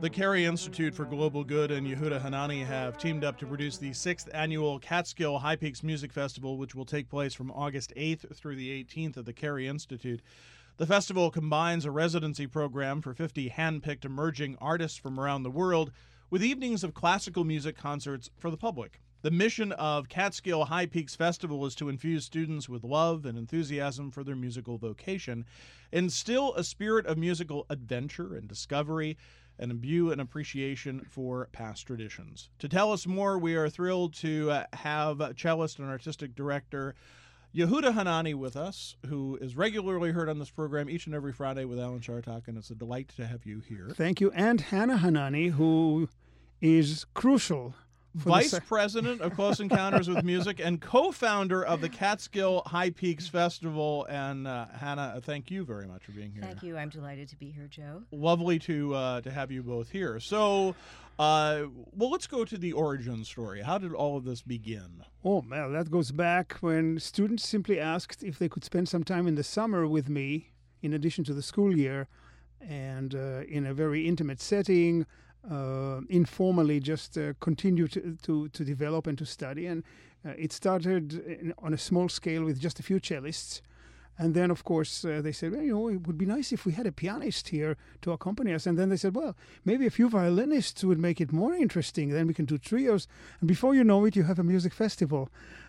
The Carey Institute for Global Good and Yehuda Hanani have teamed up to produce the 6th annual Catskill High Peaks Music Festival, which will take place from August 8th through the 18th at the Carey Institute. The festival combines a residency program for 50 hand-picked emerging artists from around the world with evenings of classical music concerts for the public. The mission of Catskill High Peaks Festival is to infuse students with love and enthusiasm for their musical vocation, instill a spirit of musical adventure and discovery, and imbue an appreciation for past traditions. To tell us more, we are thrilled to have cellist and artistic director Yehuda Hanani with us, who is regularly heard on this program each and every Friday with Alan Chartak, and it's a delight to have you here. Thank you. And Hannah Hanani, who is crucial. Vice President of Close Encounters with Music and co-founder of the Catskill High Peaks Festival. And Hannah, thank you very much for being here. Thank you. I'm delighted to be here, Joe. Lovely to have you both here. So, well, let's go to the origin story. How did all of this begin? Oh, well, that goes back when students simply asked if they could spend some time in the summer with me, in addition to the school year, and in a very intimate setting. Informally just continue to develop and to study. And it started on a small scale with just a few cellists. And then, of course, they said, well, it would be nice if we had a pianist here to accompany us. And then they said, well, maybe a few violinists would make it more interesting. Then we can do trios. And before you know it, you have a music festival.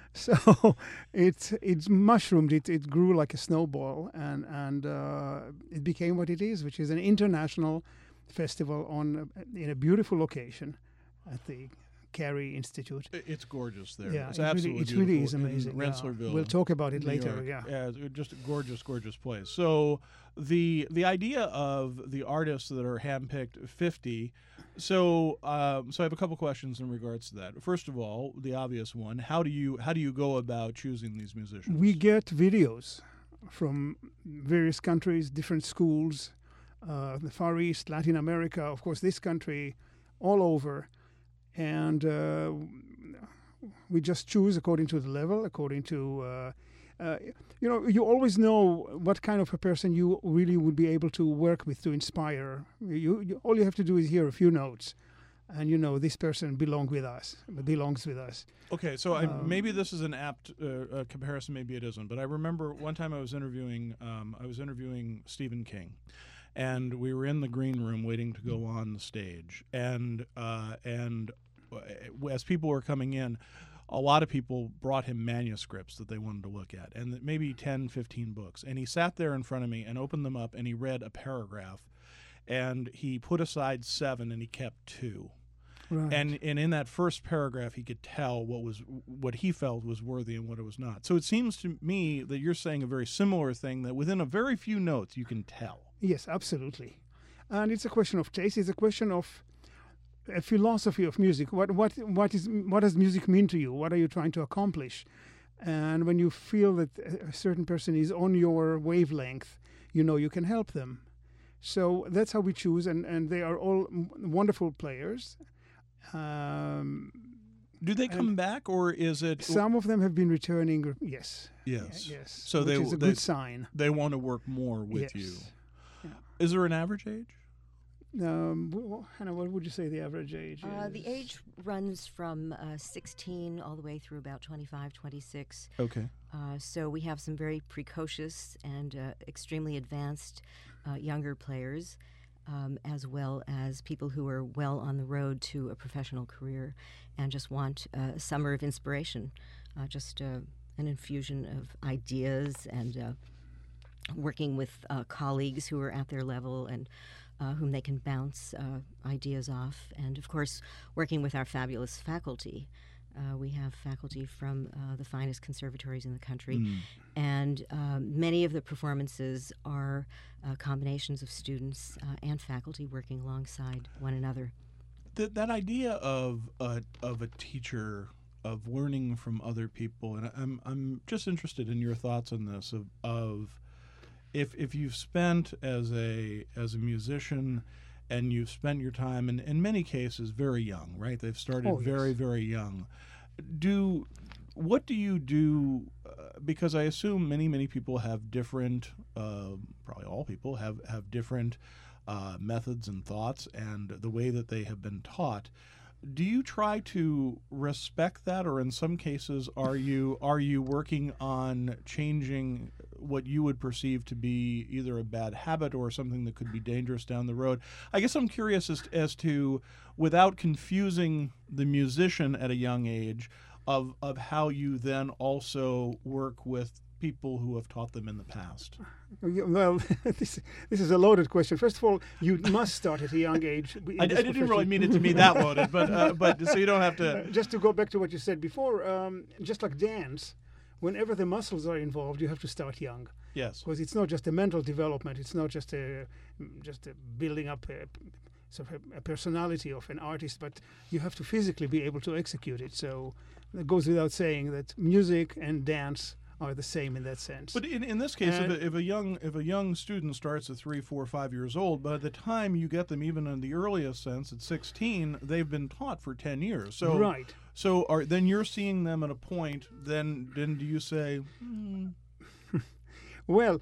So it's mushroomed. It grew like a snowball. And it became what it is, which is an international festival in a beautiful location at the Carey Institute. It's gorgeous there. Yeah, it's absolutely it really is beautiful amazing. in Rensselaerville. We'll talk about it New later. York. Yeah, just a gorgeous place. So the idea of the artists that are handpicked, 50. So I have a couple questions in regards to that. First of all, the obvious one: how do you go about choosing these musicians? We get videos from various countries, different schools. The Far East, Latin America, of course, this country, all over. And we just choose according to the level, according to, you always know what kind of a person you really would be able to work with to inspire. All you have to do is hear a few notes, and this person belongs with us. Okay, so maybe this is an apt comparison, maybe it isn't. But I remember one time I was interviewing Stephen King. And we were in the green room waiting to go on the stage. And as people were coming in, a lot of people brought him manuscripts that they wanted to look at, and maybe 10, 15 books. And he sat there in front of me and opened them up, and he read a paragraph. And he put aside 7, and he kept 2. Right. And in that first paragraph, he could tell what he felt was worthy and what it was not. So it seems to me that you're saying a very similar thing, that within a very few notes, you can tell. Yes, absolutely. And it's a question of taste. It's a question of a philosophy of music. What does music mean to you? What are you trying to accomplish? And when you feel that a certain person is on your wavelength, you can help them. So that's how we choose, and they are all wonderful players. Do they come back, or is it... Some of them have been returning, yes. Yes. Yes, so which is a good sign. They want to work more with you. Yeah. Is there an average age? Hannah, what would you say the average age is? The age runs from 16 all the way through about 25, 26. Okay. So we have some very precocious and extremely advanced younger players, as well as people who are well on the road to a professional career and just want a summer of inspiration, just an infusion of ideas and working with colleagues who are at their level and whom they can bounce ideas off. And, of course, working with our fabulous faculty. We have faculty from the finest conservatories in the country. And many of the performances are combinations of students and faculty working alongside one another. That idea of a teacher, of learning from other people, and I'm just interested in your thoughts on this, of if you've spent as a musician and you've spent your time in many cases very young, right? They've started very, very young. What do you do? Because I assume many people have different, probably all people have different methods and thoughts and the way that they have been taught. Do you try to respect that, or in some cases, are you working on changing what you would perceive to be either a bad habit or something that could be dangerous down the road? I guess I'm curious as to, without confusing the musician at a young age, of how you then also work with people who have taught them in the past. Well, this is a loaded question. First of all, you must start at a young age. I didn't really mean it to be that loaded, but so you don't have to. Just to go back to what you said before, just like dance, whenever the muscles are involved, you have to start young. Yes. Because it's not just a mental development. It's not just a building up a personality of an artist, but you have to physically be able to execute it. So it goes without saying that music and dance are the same in that sense. But in this case, if a young student starts at 3, 4, 5 years old, by the time you get them, even in the earliest sense, at 16, they've been taught for 10 years. So right. So then you're seeing them at a point. Then do you say? Well,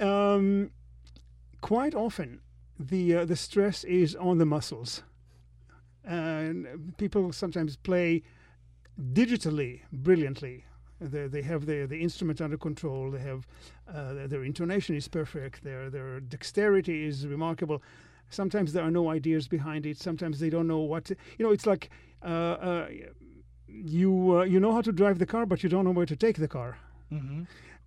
quite often the stress is on the muscles, and people sometimes play digitally brilliantly. They have the instrument under control. They have their intonation is perfect. Their dexterity is remarkable. Sometimes there are no ideas behind it. Sometimes they don't know what it's like. You know how to drive the car, but you don't know where to take the car. Mm-hmm.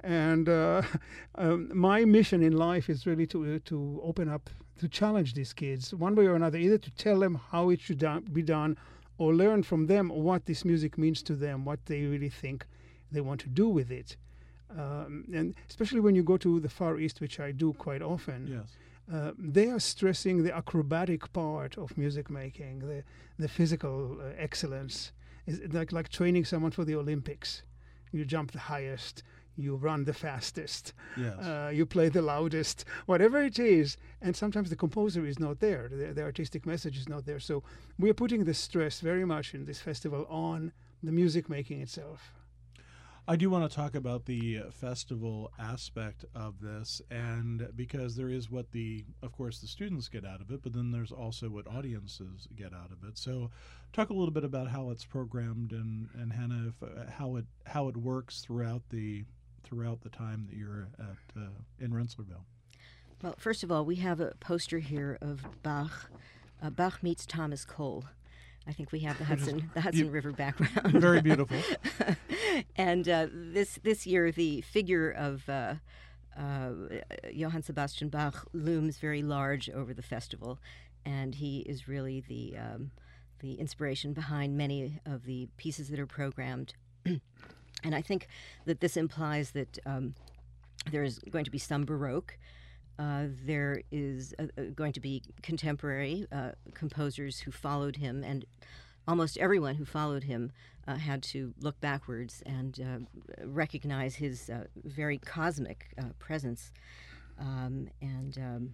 And my mission in life is really to open up, to challenge these kids one way or another, either to tell them how it should be done, or learn from them what this music means to them, what they really think they want to do with it. And especially when you go to the Far East, which I do quite often, yes. They are stressing the acrobatic part of music making, the physical excellence. It's like training someone for the Olympics. You jump the highest, you run the fastest, yes. You play the loudest, whatever it is. And sometimes the composer is not there. The artistic message is not there. So we are putting the stress very much in this festival on the music making itself. I do want to talk about the festival aspect of this, and because there is what of course, the students get out of it, but then there's also what audiences get out of it. So, talk a little bit about how it's programmed, and Hannah, how it works throughout the time that you're in Rensselaerville. Well, first of all, we have a poster here of Bach. Bach meets Thomas Cole. I think we have the Hudson River background. Very beautiful. And this year, the figure of Johann Sebastian Bach looms very large over the festival, and he is really the inspiration behind many of the pieces that are programmed. And I think that this implies that there is going to be some Baroque. There is going to be contemporary composers who followed him, and almost everyone who followed him had to look backwards and recognize his very cosmic presence. And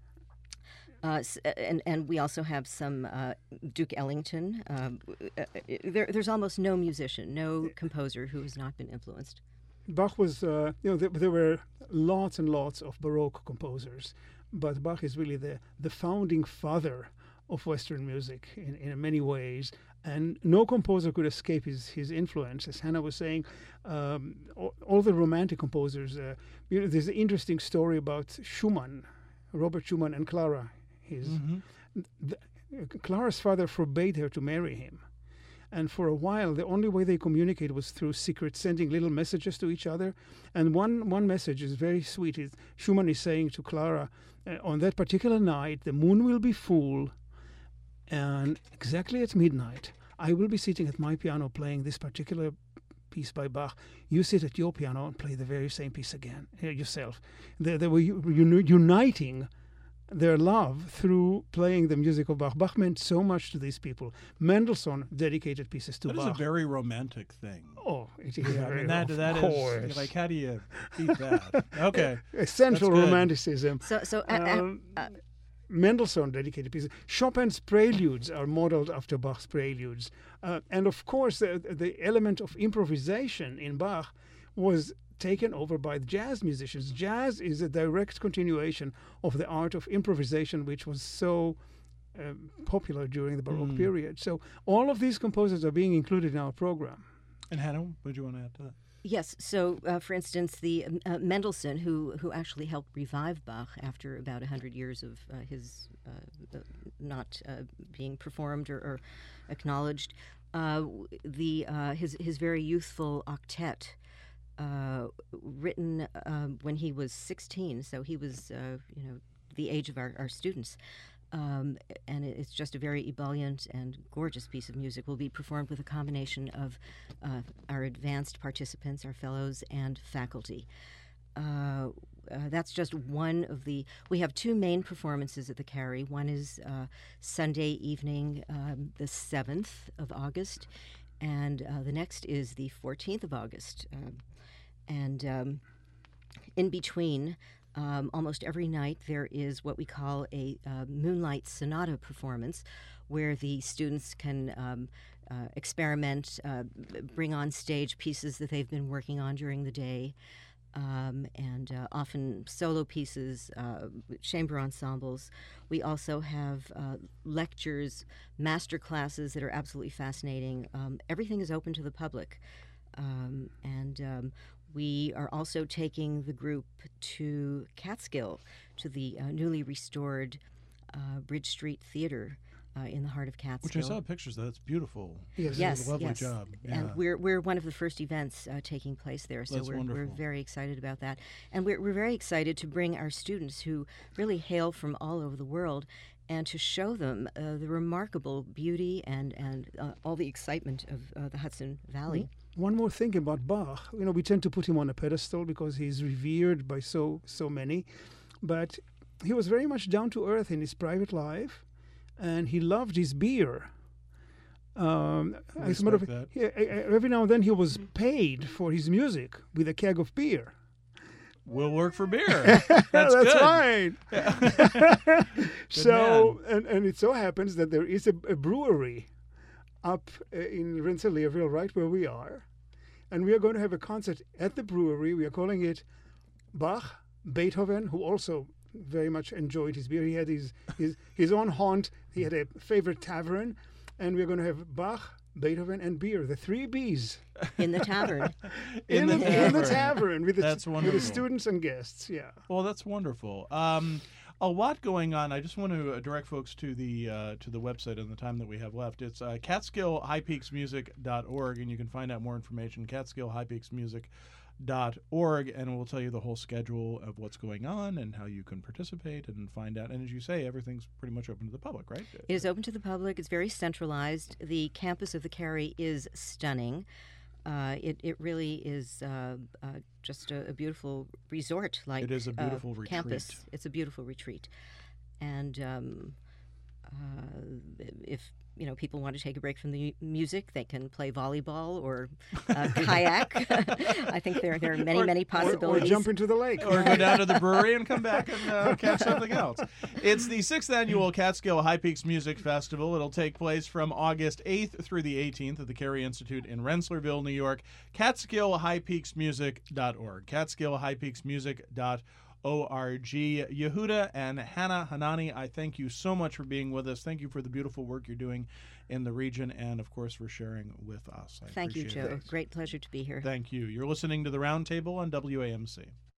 we also have some Duke Ellington. There's almost no musician, no composer who has not been influenced. Bach was, there were lots and lots of Baroque composers, but Bach is really the founding father of Western music in many ways, and no composer could escape his influence. As Hannah was saying, all the Romantic composers, there's an interesting story about Schumann, Robert Schumann and Clara. Clara's father forbade her to marry him. And for a while, the only way they communicated was through secret, sending little messages to each other. And one message is very sweet. Schumann is saying to Clara, on that particular night, the moon will be full, and exactly at midnight, I will be sitting at my piano playing this particular piece by Bach. You sit at your piano and play the very same piece again yourself. They were uniting their love through playing the music of Bach. Bach meant so much to these people. Mendelssohn dedicated pieces to Bach. That is a very romantic thing. Oh, it is. Yeah, I mean, that is like, how do you beat that? Okay. Essential romanticism. So Mendelssohn dedicated pieces. Chopin's preludes are modeled after Bach's preludes. And of course, the element of improvisation in Bach was taken over by the jazz musicians. Jazz is a direct continuation of the art of improvisation, which was so popular during the Baroque period. So all of these composers are being included in our program. And Hannah, what would you want to add to that? Yes. So, for instance, the Mendelssohn, who actually helped revive Bach after about 100 years of his not being performed or acknowledged, his very youthful octet, written when he was 16, so he was the age of our students. And it's just a very ebullient and gorgeous piece of music. Will be performed with a combination of our advanced participants, our fellows, and faculty. That's just one of the... We have two main performances at the Carey. One is Sunday evening, the 7th of August, and the next is the 14th of August. And in between... almost every night there is what we call a Moonlight Sonata performance, where the students can experiment, bring on stage pieces that they've been working on during the day, and often solo pieces, chamber ensembles. We also have lectures, master classes that are absolutely fascinating. Everything is open to the public. We are also taking the group to Catskill, to the newly restored Bridge Street Theater in the heart of Catskill. Which I saw pictures of. That's beautiful. Yes. Yes, a lovely yes. job. Yeah. And we're one of the first events taking place there, so That's we're wonderful. very excited about that. And we're very excited to bring our students who really hail from all over the world and to show them the remarkable beauty and all the excitement of the Hudson Valley. One more thing about Bach. We tend to put him on a pedestal because he's revered by so many. But he was very much down to earth in his private life, and he loved his beer. As a matter of that. every now and then he was paid for his music with a keg of beer. We'll work for beer. That's good. right. So, and it so happens that there is a brewery up in Rensselaerville, right where we are. And we are going to have a concert at the brewery. We are calling it Bach, Beethoven, who also very much enjoyed his beer. He had his own haunt. He had a favorite tavern. And we're going to have Bach, Beethoven, and beer, the three Bs. In the tavern. in the tavern with That's with wonderful. the students and guests, yeah. Well, that's wonderful. A lot going on. I just want to direct folks to the website in the time that we have left. It's CatskillHighPeaksMusic.org, and you can find out more information, CatskillHighPeaksMusic.org, and we'll tell you the whole schedule of what's going on and how you can participate and find out. And as you say, everything's pretty much open to the public, right? It is open to the public. It's very centralized. The campus of the Carey is stunning. It really is just a beautiful resort-like It is a beautiful retreat. campus. It's a beautiful retreat. And if people want to take a break from the music, they can play volleyball or kayak. I think there are many possibilities. Or jump into the lake. Or go down to the brewery and come back and catch something else. It's the 6th annual Catskill High Peaks Music Festival. It'll take place from August 8th through the 18th at the Carey Institute in Rensselaerville, New York. CatskillHighPeaksMusic.org. CatskillHighPeaksMusic.org. Yehuda and Hannah Hanani, I thank you so much for being with us. Thank you for the beautiful work you're doing in the region and, of course, for sharing with us. Thank you, appreciate Joe. it. Great pleasure to be here. Thank you. You're listening to The Roundtable on WAMC.